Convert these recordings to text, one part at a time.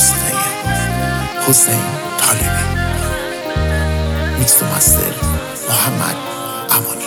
واسطه حسین طالبی. میکس و مستر محمد امانی.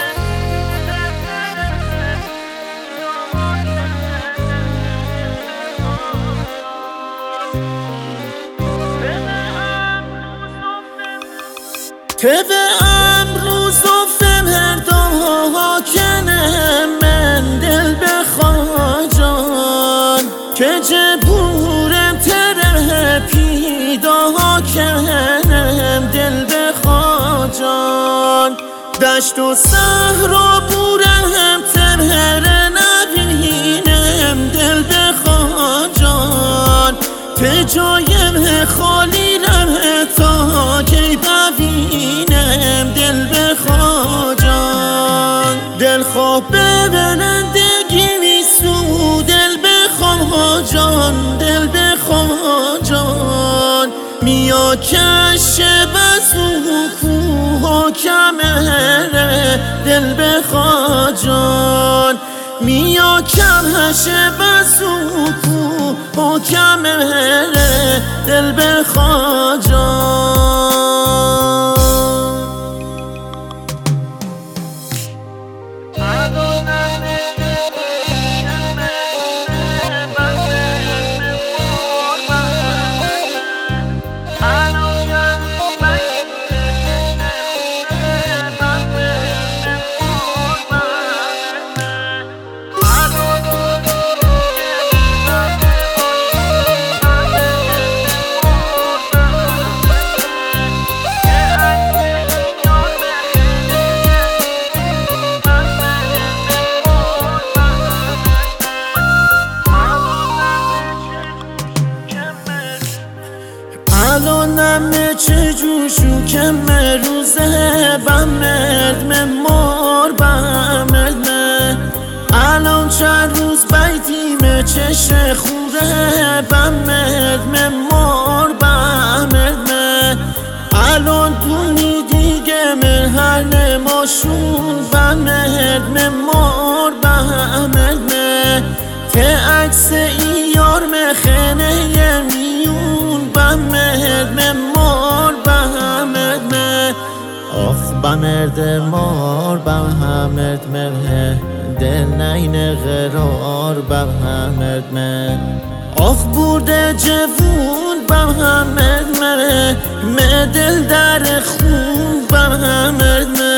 طبع امروز و فردا کنم من دل بخوا جان که جبورم تره پیدا کنم دل بخوا جان دشت و صحرا بورم تره نبینم دل بخوا جان ته جایم خالی رم تا کی ببینم دل بخوا جان دل خواب ببرندگی نیستو دل بخوا جان دل بخوا جان میا کشه بزو کوه کمره دل بخوا جان میا کشه بزو کوه کمره دل بخوا جان الانم چه جوشو که مروزه بمرد ممار بمرد الان چند روز بیتیم چش خوره بمرد ممار بمرد الان دونی دیگه مرهر نماشون بمرد ممار بمرد ته عکس ایار مخنه میون بمرد مار بمرد آخ بمرد مار بمرد مره دل نین قرار بمرد آخ برده جوون بمرد مره دل در خون بمرد